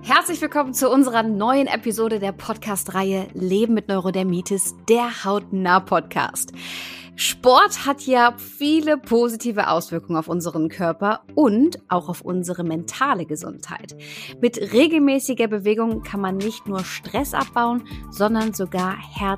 Herzlich willkommen zu unserer neuen Episode der Podcast-Reihe Leben mit Neurodermitis, der Hautnah-Podcast. Sport hat ja viele positive Auswirkungen auf unseren Körper und auch auf unsere mentale Gesundheit. Mit regelmäßiger Bewegung kann man nicht nur Stress abbauen, sondern sogar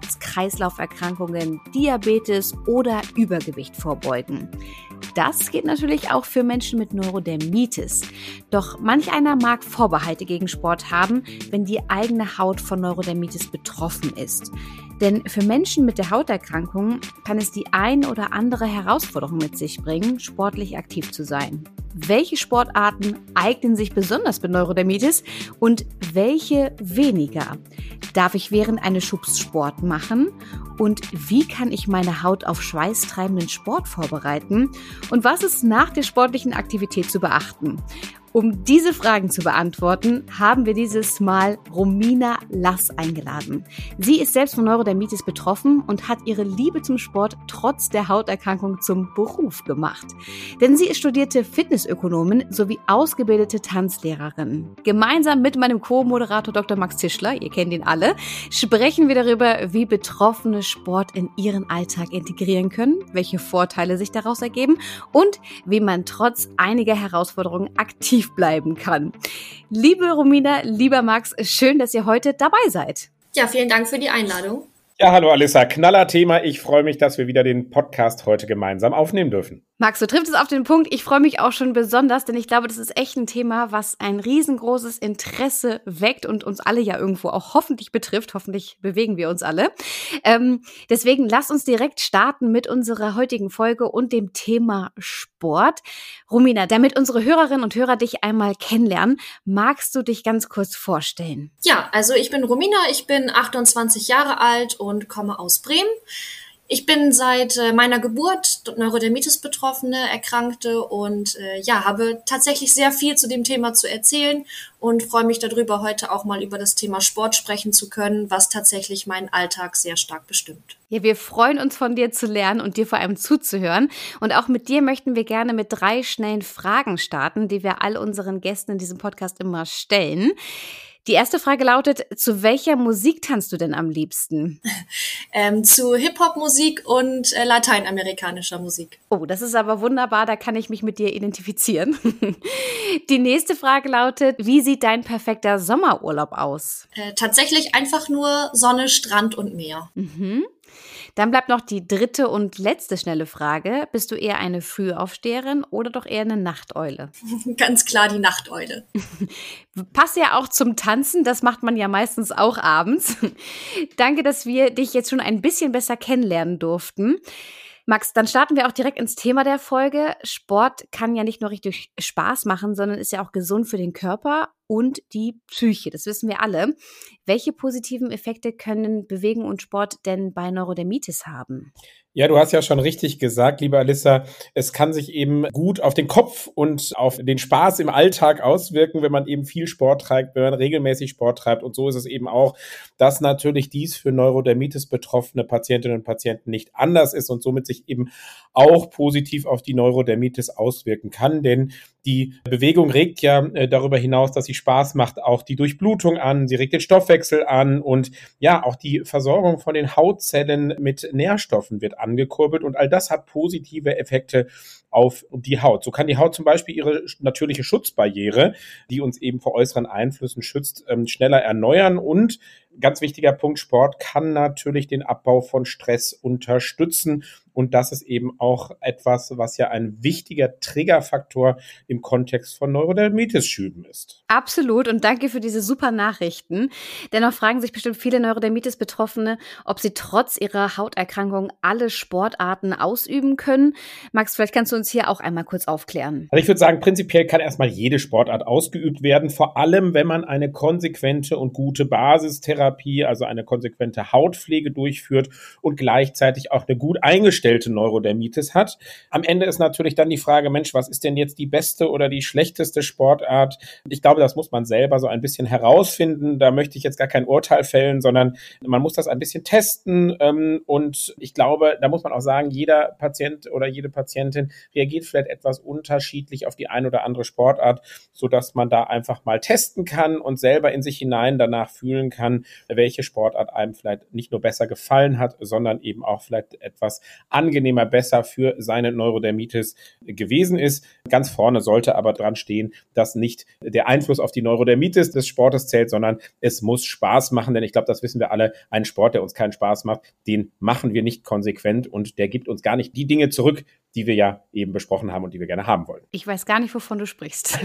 Herz-Kreislauf-Erkrankungen, Diabetes oder Übergewicht vorbeugen. Das geht natürlich auch für Menschen mit Neurodermitis. Doch manch einer mag Vorbehalte gegen Sport haben, wenn die eigene Haut von Neurodermitis betroffen ist. Denn für Menschen mit der Hauterkrankung kann es die ein oder andere Herausforderung mit sich bringen, sportlich aktiv zu sein. Welche Sportarten eignen sich besonders bei Neurodermitis und welche weniger? Darf ich während eines Schubs Sport machen? Und wie kann ich meine Haut auf schweißtreibenden Sport vorbereiten? Und was ist nach der sportlichen Aktivität zu beachten? Um diese Fragen zu beantworten, haben wir dieses Mal Romina Lass eingeladen. Sie ist selbst von Neurodermitis betroffen und hat ihre Liebe zum Sport trotz der Hauterkrankung zum Beruf gemacht. Denn sie ist studierte Fitnessökonomin sowie ausgebildete Tanzlehrerin. Gemeinsam mit meinem Co-Moderator Dr. Max Tischler, ihr kennt ihn alle, sprechen wir darüber, wie Betroffene Sport in ihren Alltag integrieren können, welche Vorteile sich daraus ergeben und wie man trotz einiger Herausforderungen aktiv bleiben kann. Liebe Romina, lieber Max, schön, dass ihr heute dabei seid. Ja, vielen Dank für die Einladung. Ja, hallo Alissa, Knaller-Thema. Ich freue mich, dass wir wieder den Podcast heute gemeinsam aufnehmen dürfen. Max, du triffst es auf den Punkt. Ich freue mich auch schon besonders, denn ich glaube, das ist echt ein Thema, was ein riesengroßes Interesse weckt und uns alle ja irgendwo auch hoffentlich betrifft. Hoffentlich bewegen wir uns alle. Deswegen lass uns direkt starten mit unserer heutigen Folge und dem Thema Sport. Romina, damit unsere Hörerinnen und Hörer dich einmal kennenlernen, magst du dich ganz kurz vorstellen? Ja, also ich bin Romina, ich bin 28 Jahre alt und komme aus Bremen. Ich bin seit meiner Geburt Neurodermitis-Betroffene, Erkrankte und habe tatsächlich sehr viel zu dem Thema zu erzählen und freue mich darüber, heute auch mal über das Thema Sport sprechen zu können, was tatsächlich meinen Alltag sehr stark bestimmt. Ja, wir freuen uns, von dir zu lernen und dir vor allem zuzuhören. Und auch mit dir möchten wir gerne mit 3 schnellen Fragen starten, die wir all unseren Gästen in diesem Podcast immer stellen. Die erste Frage lautet, zu welcher Musik tanzt du denn am liebsten? Zu Hip-Hop-Musik und lateinamerikanischer Musik. Oh, das ist aber wunderbar, da kann ich mich mit dir identifizieren. Die nächste Frage lautet, wie sieht dein perfekter Sommerurlaub aus? Tatsächlich einfach nur Sonne, Strand und Meer. Mhm. Dann bleibt noch die dritte und letzte schnelle Frage. Bist du eher eine Frühaufsteherin oder doch eher eine Nachteule? Ganz klar die Nachteule. Passt ja auch zum Tanzen, das macht man ja meistens auch abends. Danke, dass wir dich jetzt schon ein bisschen besser kennenlernen durften. Max, dann starten wir auch direkt ins Thema der Folge. Sport kann ja nicht nur richtig Spaß machen, sondern ist ja auch gesund für den Körper und die Psyche. Das wissen wir alle. Welche positiven Effekte können Bewegung und Sport denn bei Neurodermitis haben? Ja, du hast ja schon richtig gesagt, liebe Alissa, es kann sich eben gut auf den Kopf und auf den Spaß im Alltag auswirken, wenn man eben viel Sport treibt, wenn man regelmäßig Sport treibt. Und so ist es eben auch, dass natürlich dies für Neurodermitis betroffene Patientinnen und Patienten nicht anders ist und somit sich eben auch positiv auf die Neurodermitis auswirken kann. Denn die Bewegung regt ja darüber hinaus, dass sie Spaß macht, auch die Durchblutung an, sie regt den Stoffwechsel an und ja, auch die Versorgung von den Hautzellen mit Nährstoffen wird angekurbelt und all das hat positive Effekte auf die Haut. So kann die Haut zum Beispiel ihre natürliche Schutzbarriere, die uns eben vor äußeren Einflüssen schützt, schneller erneuern und ganz wichtiger Punkt, Sport kann natürlich den Abbau von Stress unterstützen. Und das ist eben auch etwas, was ja ein wichtiger Triggerfaktor im Kontext von Neurodermitis-Schüben ist. Absolut und danke für diese super Nachrichten. Dennoch fragen sich bestimmt viele Neurodermitis-Betroffene, ob sie trotz ihrer Hauterkrankung alle Sportarten ausüben können. Max, vielleicht kannst du uns hier auch einmal kurz aufklären. Also ich würde sagen, prinzipiell kann erstmal jede Sportart ausgeübt werden, vor allem wenn man eine konsequente und gute Basistherapie, also eine konsequente Hautpflege durchführt und gleichzeitig auch eine gut eingestellte dargestellte Neurodermitis hat. Am Ende ist natürlich dann die Frage, Mensch, was ist denn jetzt die beste oder die schlechteste Sportart? Ich glaube, das muss man selber so ein bisschen herausfinden. Da möchte ich jetzt gar kein Urteil fällen, sondern man muss das ein bisschen testen. Und ich glaube, da muss man auch sagen, jeder Patient oder jede Patientin reagiert vielleicht etwas unterschiedlich auf die ein oder andere Sportart, sodass man da einfach mal testen kann und selber in sich hinein danach fühlen kann, welche Sportart einem vielleicht nicht nur besser gefallen hat, sondern eben auch vielleicht etwas angenehmer, besser für seine Neurodermitis gewesen ist. Ganz vorne sollte aber dran stehen, dass nicht der Einfluss auf die Neurodermitis des Sportes zählt, sondern es muss Spaß machen, denn ich glaube, das wissen wir alle, ein Sport, der uns keinen Spaß macht, den machen wir nicht konsequent und der gibt uns gar nicht die Dinge zurück, die wir ja eben besprochen haben und die wir gerne haben wollen. Ich weiß gar nicht, wovon du sprichst.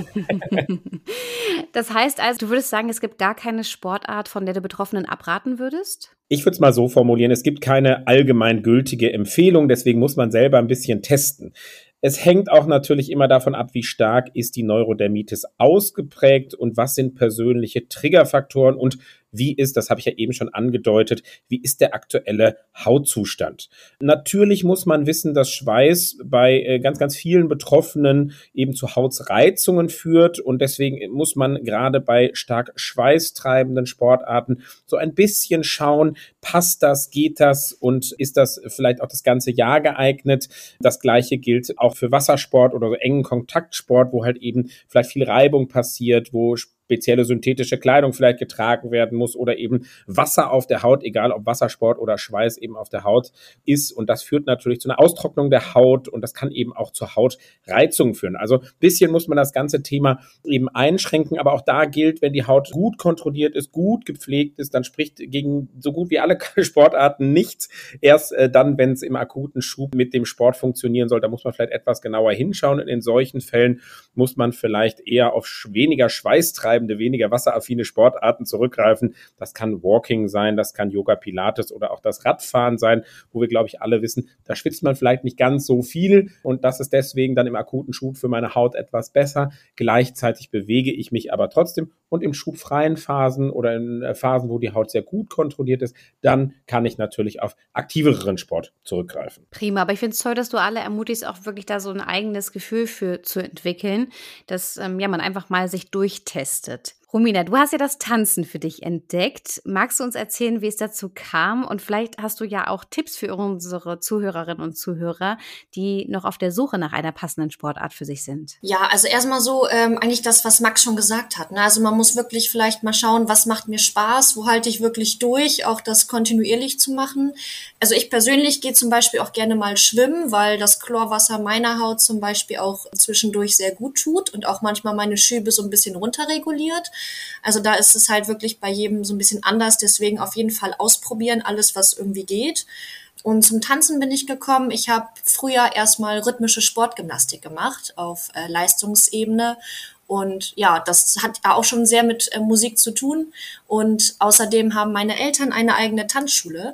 Das heißt also, du würdest sagen, es gibt gar keine Sportart, von der du Betroffenen abraten würdest? Ich würde es mal so formulieren, es gibt keine allgemein gültige Empfehlung, deswegen muss man selber ein bisschen testen. Es hängt auch natürlich immer davon ab, wie stark ist die Neurodermitis ausgeprägt und was sind persönliche Triggerfaktoren und wie ist, das habe ich ja eben schon angedeutet, wie ist der aktuelle Hautzustand? Natürlich muss man wissen, dass Schweiß bei ganz, ganz vielen Betroffenen eben zu Hautreizungen führt und deswegen muss man gerade bei stark schweißtreibenden Sportarten so ein bisschen schauen, passt das, geht das und ist das vielleicht auch das ganze Jahr geeignet? Das Gleiche gilt auch für Wassersport oder so engen Kontaktsport, wo halt eben vielleicht viel Reibung passiert, wo spezielle synthetische Kleidung vielleicht getragen werden muss oder eben Wasser auf der Haut, egal ob Wassersport oder Schweiß eben auf der Haut ist. Und das führt natürlich zu einer Austrocknung der Haut und das kann eben auch zu Hautreizungen führen. Also ein bisschen muss man das ganze Thema eben einschränken, aber auch da gilt, wenn die Haut gut kontrolliert ist, gut gepflegt ist, dann spricht gegen so gut wie alle Sportarten nichts. Erst dann, wenn es im akuten Schub mit dem Sport funktionieren soll, da muss man vielleicht etwas genauer hinschauen. Und in solchen Fällen muss man vielleicht eher auf weniger schweißtreibende, weniger wasseraffine Sportarten zurückgreifen. Das kann Walking sein, das kann Yoga, Pilates oder auch das Radfahren sein, wo wir, glaube ich, alle wissen, da schwitzt man vielleicht nicht ganz so viel und das ist deswegen dann im akuten Schub für meine Haut etwas besser. Gleichzeitig bewege ich mich aber trotzdem und in schubfreien Phasen oder in Phasen, wo die Haut sehr gut kontrolliert ist, dann kann ich natürlich auf aktiveren Sport zurückgreifen. Prima, aber ich finde es toll, dass du alle ermutigst, auch wirklich da so ein eigenes Gefühl für zu entwickeln, dass man einfach mal sich durchtestet. Romina, du hast ja das Tanzen für dich entdeckt. Magst du uns erzählen, wie es dazu kam? Und vielleicht hast du ja auch Tipps für unsere Zuhörerinnen und Zuhörer, die noch auf der Suche nach einer passenden Sportart für sich sind. Ja, also erstmal so eigentlich das, was Max schon gesagt hat. Ne? Also man muss wirklich vielleicht mal schauen, was macht mir Spaß, wo halte ich wirklich durch, auch das kontinuierlich zu machen. Also ich persönlich gehe zum Beispiel auch gerne mal schwimmen, weil das Chlorwasser meiner Haut zum Beispiel auch zwischendurch sehr gut tut und auch manchmal meine Schübe so ein bisschen runterreguliert. Also da ist es halt wirklich bei jedem so ein bisschen anders, deswegen auf jeden Fall ausprobieren, alles was irgendwie geht. Und zum Tanzen bin ich gekommen. Ich habe früher erstmal rhythmische Sportgymnastik gemacht auf Leistungsebene. Und ja, das hat auch schon sehr mit Musik zu tun. Und außerdem haben meine Eltern eine eigene Tanzschule.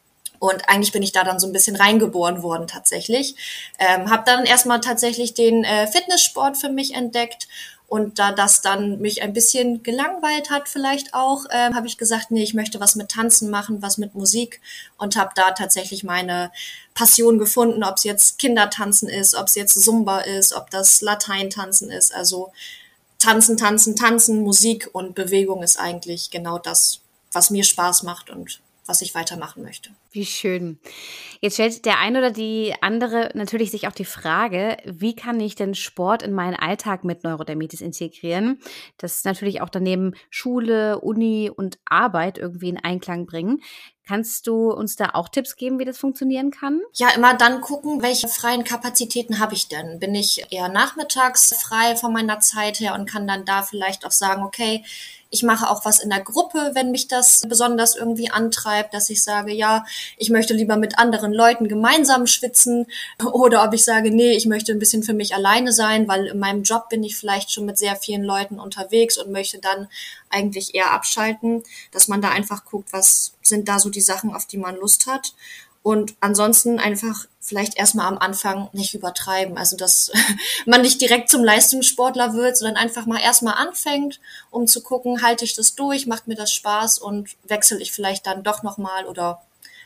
Und eigentlich bin ich da dann so ein bisschen reingeboren worden tatsächlich. Habe dann erstmal tatsächlich den Fitnesssport für mich entdeckt. Und da das dann mich ein bisschen gelangweilt hat vielleicht auch, habe ich gesagt, nee, ich möchte was mit Tanzen machen, was mit Musik und habe da tatsächlich meine Passion gefunden, ob es jetzt Kindertanzen ist, ob es jetzt Zumba ist, ob das Lateintanzen ist. Also Tanzen, Musik und Bewegung ist eigentlich genau das, was mir Spaß macht und was ich weitermachen möchte. Wie schön. Jetzt stellt der eine oder die andere natürlich sich auch die Frage, wie kann ich denn Sport in meinen Alltag mit Neurodermitis integrieren? Das natürlich auch daneben Schule, Uni und Arbeit irgendwie in Einklang bringen. Kannst du uns da auch Tipps geben, wie das funktionieren kann? Ja, immer dann gucken, welche freien Kapazitäten habe ich denn? Bin ich eher nachmittags frei von meiner Zeit her und kann dann da vielleicht auch sagen, okay, ich mache auch was in der Gruppe, wenn mich das besonders irgendwie antreibt, dass ich sage, ja, ich möchte lieber mit anderen Leuten gemeinsam schwitzen oder ob ich sage, nee, ich möchte ein bisschen für mich alleine sein, weil in meinem Job bin ich vielleicht schon mit sehr vielen Leuten unterwegs und möchte dann eigentlich eher abschalten, dass man da einfach guckt, was sind da so die Sachen, auf die man Lust hat. Und ansonsten einfach vielleicht erstmal am Anfang nicht übertreiben. Also, dass man nicht direkt zum Leistungssportler wird, sondern einfach mal erstmal anfängt, um zu gucken, halte ich das durch, macht mir das Spaß und wechsle ich vielleicht dann doch nochmal oder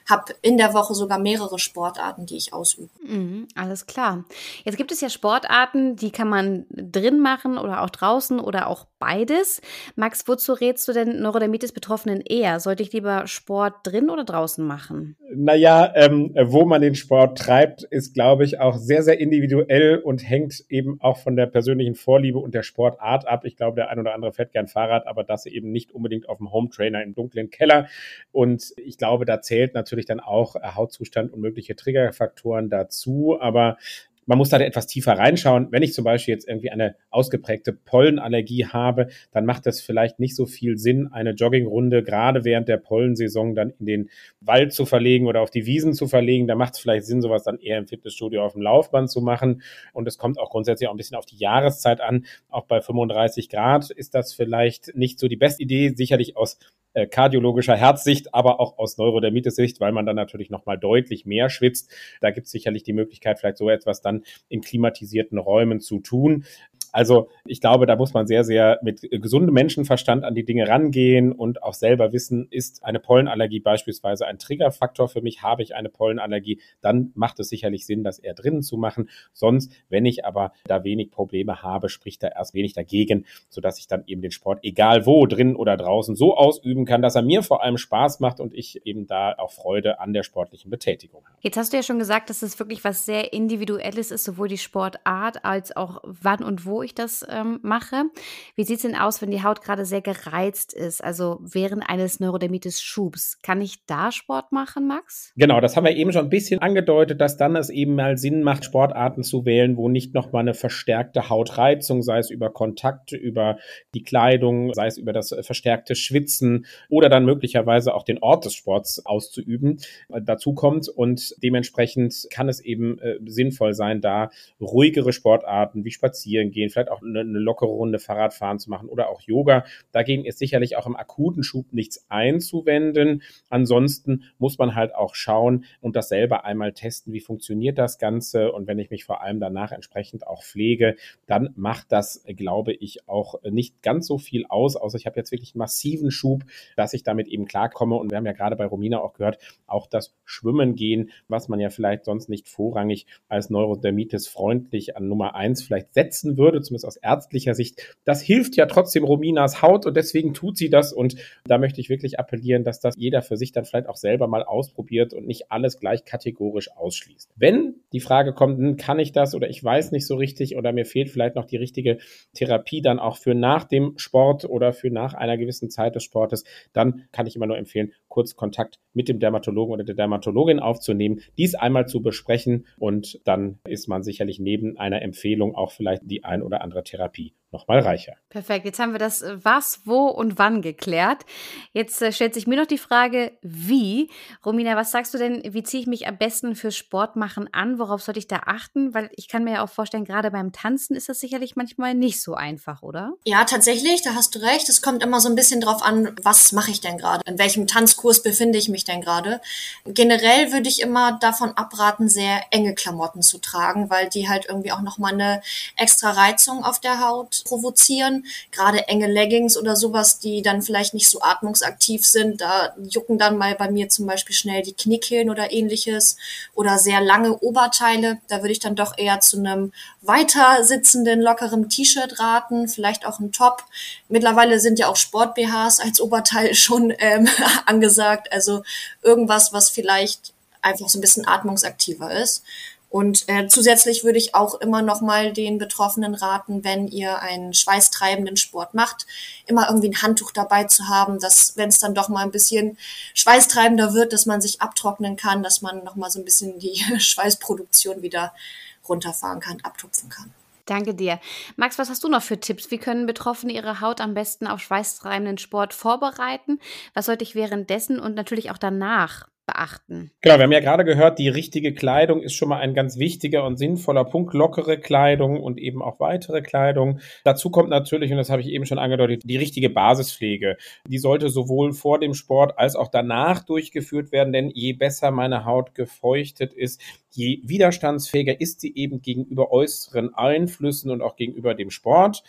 habe in der Woche sogar mehrere Sportarten, die ich ausübe. Alles klar. Jetzt gibt es ja Sportarten, die kann man drin machen oder auch draußen oder auch beides. Max, wozu rätst du denn Neurodermitis-Betroffenen eher? Sollte ich lieber Sport drin oder draußen machen? Naja, wo man den Sport treibt, ist, glaube ich, auch sehr, sehr individuell und hängt eben auch von der persönlichen Vorliebe und der Sportart ab. Ich glaube, der ein oder andere fährt gern Fahrrad, aber das eben nicht unbedingt auf dem Hometrainer im dunklen Keller. Und ich glaube, da zählt natürlich dann auch Hautzustand und mögliche Triggerfaktoren dazu. Aber man muss da etwas tiefer reinschauen. Wenn ich zum Beispiel jetzt irgendwie eine ausgeprägte Pollenallergie habe, dann macht es vielleicht nicht so viel Sinn, eine Joggingrunde gerade während der Pollensaison dann in den Wald zu verlegen oder auf die Wiesen zu verlegen. Da macht es vielleicht Sinn, sowas dann eher im Fitnessstudio auf dem Laufband zu machen. Und es kommt auch grundsätzlich auch ein bisschen auf die Jahreszeit an. Auch bei 35 Grad ist das vielleicht nicht so die beste Idee, sicherlich aus kardiologischer Herzsicht, aber auch aus Neurodermitis-Sicht, weil man dann natürlich nochmal deutlich mehr schwitzt. Da gibt es sicherlich die Möglichkeit, vielleicht so etwas dann in klimatisierten Räumen zu tun. Also ich glaube, da muss man sehr, sehr mit gesundem Menschenverstand an die Dinge rangehen und auch selber wissen, ist eine Pollenallergie beispielsweise ein Triggerfaktor für mich, habe ich eine Pollenallergie, dann macht es sicherlich Sinn, das eher drinnen zu machen. Sonst, wenn ich aber da wenig Probleme habe, spricht da erst wenig dagegen, sodass ich dann eben den Sport, egal wo, drinnen oder draußen, so ausüben kann, dass er mir vor allem Spaß macht und ich eben da auch Freude an der sportlichen Betätigung habe. Jetzt hast du ja schon gesagt, dass es wirklich was sehr Individuelles ist, sowohl die Sportart als auch wann und wo ich das mache. Wie sieht es denn aus, wenn die Haut gerade sehr gereizt ist, also während eines Neurodermitis-Schubs? Kann ich da Sport machen, Max? Genau, das haben wir eben schon ein bisschen angedeutet, dass dann es eben mal Sinn macht, Sportarten zu wählen, wo nicht nochmal eine verstärkte Hautreizung, sei es über Kontakt, über die Kleidung, sei es über das verstärkte Schwitzen oder dann möglicherweise auch den Ort des Sports auszuüben, dazu kommt. Und dementsprechend kann es eben sinnvoll sein, da ruhigere Sportarten wie Spazieren gehen, vielleicht auch eine lockere Runde Fahrradfahren zu machen oder auch Yoga. Dagegen ist sicherlich auch im akuten Schub nichts einzuwenden. Ansonsten muss man halt auch schauen und das selber einmal testen, wie funktioniert das Ganze. Und wenn ich mich vor allem danach entsprechend auch pflege, dann macht das, glaube ich, auch nicht ganz so viel aus, außer ich habe jetzt wirklich einen massiven Schub, dass ich damit eben klarkomme. Und wir haben ja gerade bei Romina auch gehört, auch das Schwimmen gehen, was man ja vielleicht sonst nicht vorrangig als Neurodermitis freundlich an Nummer 1 vielleicht setzen würde, zumindest aus ärztlicher Sicht. Das hilft ja trotzdem Rominas Haut und deswegen tut sie das. Und da möchte ich wirklich appellieren, dass das jeder für sich dann vielleicht auch selber mal ausprobiert und nicht alles gleich kategorisch ausschließt. Wenn die Frage kommt, kann ich das oder ich weiß nicht so richtig oder mir fehlt vielleicht noch die richtige Therapie dann auch für nach dem Sport oder für nach einer gewissen Zeit des Sportes, dann kann ich immer nur empfehlen, kurz Kontakt mit dem Dermatologen oder der Dermatologin aufzunehmen, dies einmal zu besprechen und dann ist man sicherlich neben einer Empfehlung auch vielleicht die ein oder andere Therapie nochmal reicher. Perfekt, jetzt haben wir das was, wo und wann geklärt. Jetzt stellt sich mir noch die Frage, wie. Romina, was sagst du denn, wie ziehe ich mich am besten fürs Sportmachen an? Worauf sollte ich da achten? Weil ich kann mir ja auch vorstellen, gerade beim Tanzen ist das sicherlich manchmal nicht so einfach, oder? Ja, tatsächlich, da hast du recht. Es kommt immer so ein bisschen drauf an, was mache ich denn gerade? In welchem Tanzkurs befinde ich mich denn gerade? Generell würde ich immer davon abraten, sehr enge Klamotten zu tragen, weil die halt irgendwie auch nochmal eine extra Reizung auf der Haut provozieren. Gerade enge Leggings oder sowas, die dann vielleicht nicht so atmungsaktiv sind, da jucken dann mal bei mir zum Beispiel schnell die Kniekehlen oder ähnliches. Oder sehr lange Oberteile, da würde ich dann doch eher zu einem weiter sitzenden, lockeren T-Shirt raten, vielleicht auch ein Top. Mittlerweile sind ja auch Sport-BHs als Oberteil schon angesagt, also irgendwas, was vielleicht einfach so ein bisschen atmungsaktiver ist. Und zusätzlich würde ich auch immer noch mal den Betroffenen raten, wenn ihr einen schweißtreibenden Sport macht, immer irgendwie ein Handtuch dabei zu haben, dass, wenn es dann doch mal ein bisschen schweißtreibender wird, dass man sich abtrocknen kann, dass man noch mal so ein bisschen die Schweißproduktion wieder runterfahren kann, abtupfen kann. Danke dir. Max, was hast du noch für Tipps? Wie können Betroffene ihre Haut am besten auf schweißtreibenden Sport vorbereiten? Was sollte ich währenddessen und natürlich auch danach beachten? Genau, wir haben ja gerade gehört, die richtige Kleidung ist schon mal ein ganz wichtiger und sinnvoller Punkt. Lockere Kleidung und eben auch weitere Kleidung. Dazu kommt natürlich, und das habe ich eben schon angedeutet, die richtige Basispflege. Die sollte sowohl vor dem Sport als auch danach durchgeführt werden, denn je besser meine Haut gefeuchtet ist, je widerstandsfähiger ist sie eben gegenüber äußeren Einflüssen und auch gegenüber dem Sport.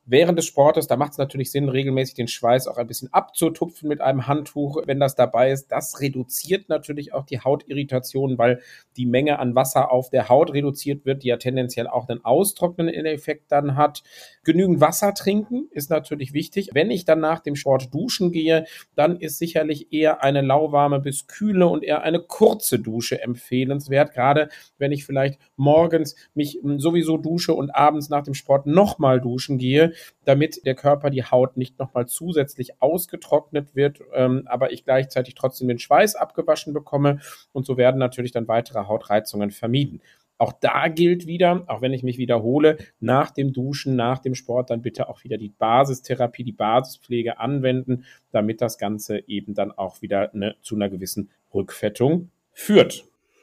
während des Sportes, da macht es natürlich Sinn, regelmäßig den Schweiß auch ein bisschen abzutupfen mit einem Handtuch, wenn das dabei ist. Das reduziert natürlich auch die Hautirritationen, weil die Menge an Wasser auf der Haut reduziert wird, die ja tendenziell auch einen austrocknenden Effekt dann hat. Genügend Wasser trinken ist natürlich wichtig. Wenn ich dann nach dem Sport duschen gehe, dann ist sicherlich eher eine lauwarme bis kühle und eher eine kurze Dusche empfehlenswert, gerade wenn ich vielleicht morgens mich sowieso dusche und abends nach dem Sport nochmal duschen gehe, damit der Körper, die Haut nicht nochmal zusätzlich ausgetrocknet wird, aber ich gleichzeitig trotzdem den Schweiß abgewaschen bekomme, und so werden natürlich dann weitere Hautreizungen vermieden. Auch da gilt wieder, auch wenn ich mich wiederhole, nach dem Duschen, nach dem Sport dann bitte auch wieder die Basistherapie, die Basispflege anwenden, damit das Ganze eben dann auch wieder zu einer gewissen Rückfettung führt.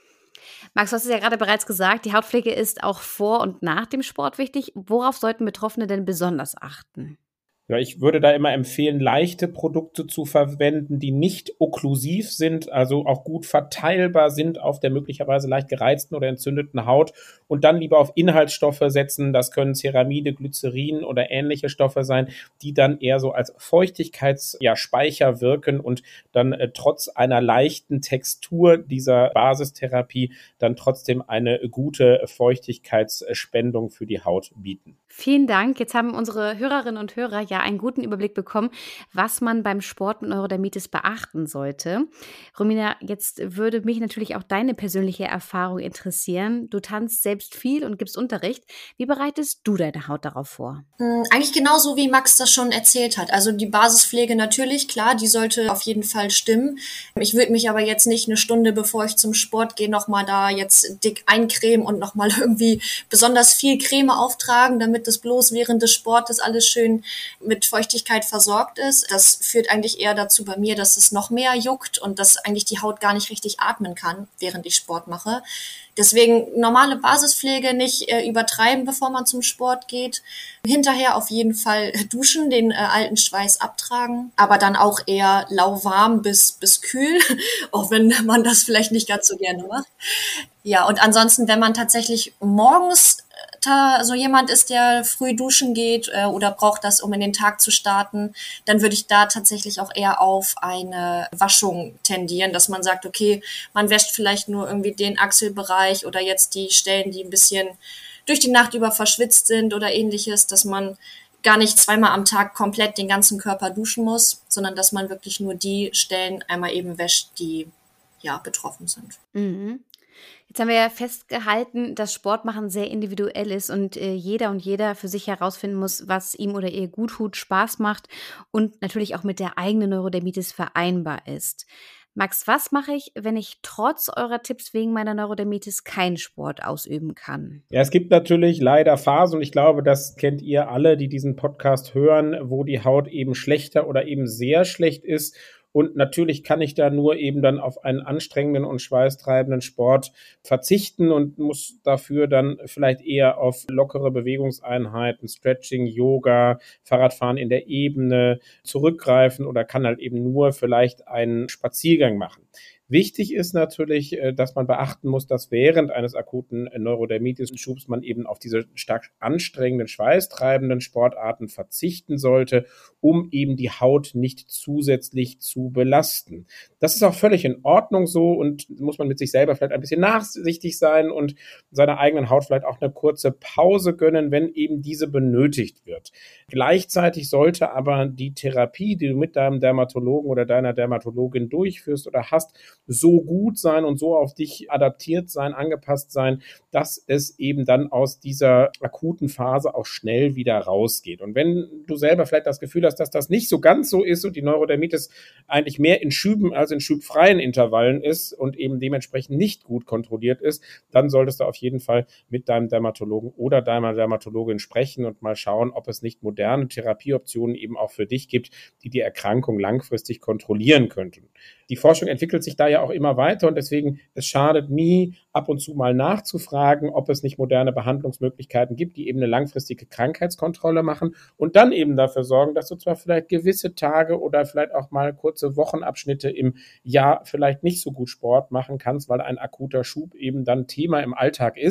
Max, du hast es ja gerade bereits gesagt, die Hautpflege ist auch vor und nach dem Sport wichtig. Worauf sollten Betroffene denn besonders achten? Ja, ich würde da immer empfehlen, leichte Produkte zu verwenden, die nicht okklusiv sind, also auch gut verteilbar sind auf der möglicherweise leicht gereizten oder entzündeten Haut, und dann lieber auf Inhaltsstoffe setzen. Das können Ceramide, Glycerin oder ähnliche Stoffe sein, die dann eher so als Feuchtigkeitsspeicher wirken und dann trotz einer leichten Textur dieser Basistherapie dann trotzdem eine gute Feuchtigkeitsspendung für die Haut bieten. Vielen Dank. Jetzt haben unsere Hörerinnen und Hörer ja einen guten Überblick bekommen, was man beim Sport mit Neurodermitis beachten sollte. Romina, jetzt würde mich natürlich auch deine persönliche Erfahrung interessieren. Du tanzt selbst viel und gibst Unterricht. Wie bereitest du deine Haut darauf vor? Eigentlich genauso, wie Max das schon erzählt hat. Also die Basispflege natürlich, klar, die sollte auf jeden Fall stimmen. Ich würde mich aber jetzt nicht eine Stunde, bevor ich zum Sport gehe, nochmal da jetzt dick eincremen und nochmal irgendwie besonders viel Creme auftragen, damit das bloß während des Sportes alles schön mit Feuchtigkeit versorgt ist. Das führt eigentlich eher dazu bei mir, dass es noch mehr juckt und dass eigentlich die Haut gar nicht richtig atmen kann, während ich Sport mache. Deswegen normale Basispflege nicht übertreiben, bevor man zum Sport geht. Hinterher auf jeden Fall duschen, den alten Schweiß abtragen, aber dann auch eher lauwarm bis kühl, auch wenn man das vielleicht nicht ganz so gerne macht. Ja, und ansonsten, wenn man tatsächlich morgens so jemand ist, der früh duschen geht oder braucht das, um in den Tag zu starten, dann würde ich da tatsächlich auch eher auf eine Waschung tendieren, dass man sagt, okay, man wäscht vielleicht nur irgendwie den Achselbereich oder jetzt die Stellen, die ein bisschen durch die Nacht über verschwitzt sind oder ähnliches, dass man gar nicht zweimal am Tag komplett den ganzen Körper duschen muss, sondern dass man wirklich nur die Stellen einmal eben wäscht, die ja betroffen sind. Mhm. Jetzt haben wir ja festgehalten, dass Sportmachen sehr individuell ist und jeder und jeder für sich herausfinden muss, was ihm oder ihr gut tut, Spaß macht und natürlich auch mit der eigenen Neurodermitis vereinbar ist. Max, was mache ich, wenn ich trotz eurer Tipps wegen meiner Neurodermitis keinen Sport ausüben kann? Ja, es gibt natürlich leider Phasen, und ich glaube, das kennt ihr alle, die diesen Podcast hören, wo die Haut eben schlechter oder eben sehr schlecht ist. Und natürlich kann ich da nur eben dann auf einen anstrengenden und schweißtreibenden Sport verzichten und muss dafür dann vielleicht eher auf lockere Bewegungseinheiten, Stretching, Yoga, Fahrradfahren in der Ebene zurückgreifen oder kann halt eben nur vielleicht einen Spaziergang machen. Wichtig ist natürlich, dass man beachten muss, dass während eines akuten Neurodermitis-Schubs man eben auf diese stark anstrengenden, schweißtreibenden Sportarten verzichten sollte, um eben die Haut nicht zusätzlich zu belasten. Das ist auch völlig in Ordnung so und muss man mit sich selber vielleicht ein bisschen nachsichtig sein und seiner eigenen Haut vielleicht auch eine kurze Pause gönnen, wenn eben diese benötigt wird. Gleichzeitig sollte aber die Therapie, die du mit deinem Dermatologen oder deiner Dermatologin durchführst oder hast, so gut sein und so auf dich adaptiert sein, angepasst sein, dass es eben dann aus dieser akuten Phase auch schnell wieder rausgeht. Und wenn du selber vielleicht das Gefühl hast, dass das nicht so ganz so ist und die Neurodermitis eigentlich mehr in Schüben als in schubfreien Intervallen ist und eben dementsprechend nicht gut kontrolliert ist, dann solltest du auf jeden Fall mit deinem Dermatologen oder deiner Dermatologin sprechen und mal schauen, ob es nicht moderne Therapieoptionen eben auch für dich gibt, die die Erkrankung langfristig kontrollieren könnten. Die Forschung entwickelt sich da ja auch immer weiter und deswegen, es schadet nie, ab und zu mal nachzufragen, ob es nicht moderne Behandlungsmöglichkeiten gibt, die eben eine langfristige Krankheitskontrolle machen und dann eben dafür sorgen, dass du zwar vielleicht gewisse Tage oder vielleicht auch mal kurze Wochenabschnitte im Jahr vielleicht nicht so gut Sport machen kannst, weil ein akuter Schub eben dann Thema im Alltag ist,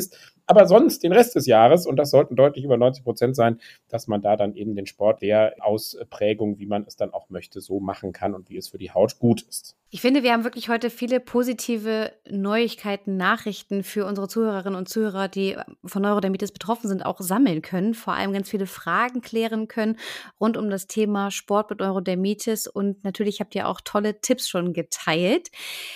aber sonst den Rest des Jahres, und das sollten deutlich über 90% sein, dass man da dann eben den Sport der Ausprägung, wie man es dann auch möchte, so machen kann und wie es für die Haut gut ist. Ich finde, wir haben wirklich heute viele positive Neuigkeiten, Nachrichten für unsere Zuhörerinnen und Zuhörer, die von Neurodermitis betroffen sind, auch sammeln können. Vor allem ganz viele Fragen klären können rund um das Thema Sport mit Neurodermitis. Und natürlich habt ihr auch tolle Tipps schon geteilt.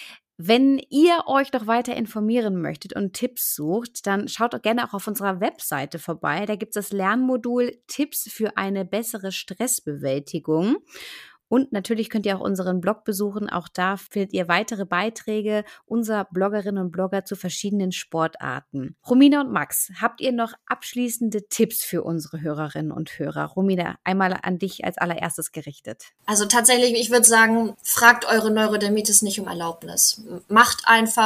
Wenn ihr euch noch weiter informieren möchtet und Tipps sucht, dann schaut doch gerne auch auf unserer Webseite vorbei. Da gibt es das Lernmodul Tipps für eine bessere Stressbewältigung. Und natürlich könnt ihr auch unseren Blog besuchen. Auch da findet ihr weitere Beiträge unserer Bloggerinnen und Blogger zu verschiedenen Sportarten. Romina und Max, habt ihr noch abschließende Tipps für unsere Hörerinnen und Hörer? Romina, einmal an dich als allererstes gerichtet. Also tatsächlich, ich würde sagen, fragt eure Neurodermitis nicht um Erlaubnis. Macht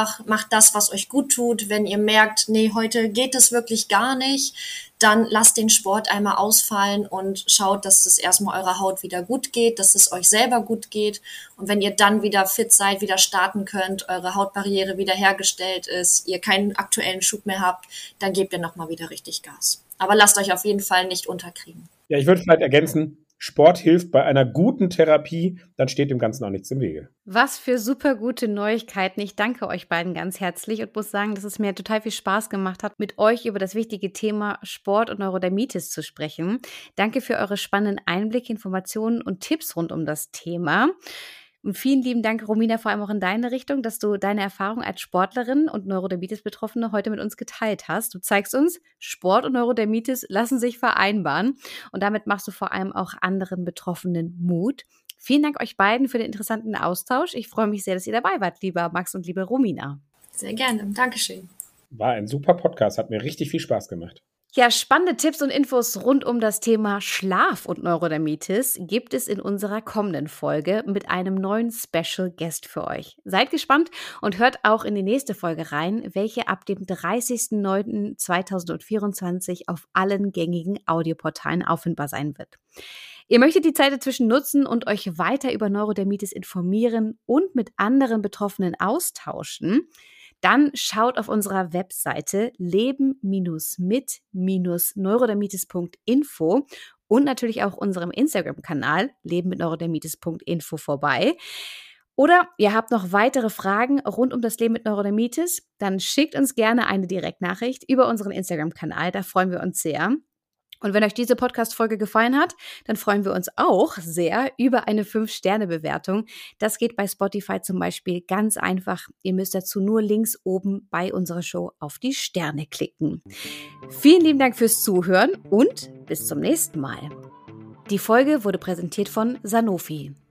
das, was euch gut tut. Wenn ihr merkt, nee, heute geht es wirklich gar nicht, dann lasst den Sport einmal ausfallen und schaut, dass es erstmal eurer Haut wieder gut geht, dass es euch selber gut geht. Und wenn ihr dann wieder fit seid, wieder starten könnt, eure Hautbarriere wieder hergestellt ist, ihr keinen aktuellen Schub mehr habt, dann gebt ihr nochmal wieder richtig Gas. Aber lasst euch auf jeden Fall nicht unterkriegen. Ja, ich würde vielleicht ergänzen, Sport hilft bei einer guten Therapie, dann steht dem Ganzen auch nichts im Wege. Was für super gute Neuigkeiten. Ich danke euch beiden ganz herzlich und muss sagen, dass es mir total viel Spaß gemacht hat, mit euch über das wichtige Thema Sport und Neurodermitis zu sprechen. Danke für eure spannenden Einblicke, Informationen und Tipps rund um das Thema. Und vielen lieben Dank, Romina, vor allem auch in deine Richtung, dass du deine Erfahrung als Sportlerin und Neurodermitis-Betroffene heute mit uns geteilt hast. Du zeigst uns, Sport und Neurodermitis lassen sich vereinbaren. Und damit machst du vor allem auch anderen Betroffenen Mut. Vielen Dank euch beiden für den interessanten Austausch. Ich freue mich sehr, dass ihr dabei wart, lieber Max und liebe Romina. Sehr gerne. Dankeschön. War ein super Podcast, hat mir richtig viel Spaß gemacht. Ja, spannende Tipps und Infos rund um das Thema Schlaf und Neurodermitis gibt es in unserer kommenden Folge mit einem neuen Special Guest für euch. Seid gespannt und hört auch in die nächste Folge rein, welche ab dem 30.09.2024 auf allen gängigen Audioportalen auffindbar sein wird. Ihr möchtet die Zeit dazwischen nutzen und euch weiter über Neurodermitis informieren und mit anderen Betroffenen austauschen? Dann schaut auf unserer Webseite leben-mit-neurodermitis.info und natürlich auch unserem Instagram-Kanal leben-mit-neurodermitis.info vorbei. Oder ihr habt noch weitere Fragen rund um das Leben mit Neurodermitis, dann schickt uns gerne eine Direktnachricht über unseren Instagram-Kanal, da freuen wir uns sehr. Und wenn euch diese Podcast-Folge gefallen hat, dann freuen wir uns auch sehr über eine 5-Sterne-Bewertung. Das geht bei Spotify zum Beispiel ganz einfach. Ihr müsst dazu nur links oben bei unserer Show auf die Sterne klicken. Vielen lieben Dank fürs Zuhören und bis zum nächsten Mal. Die Folge wurde präsentiert von Sanofi.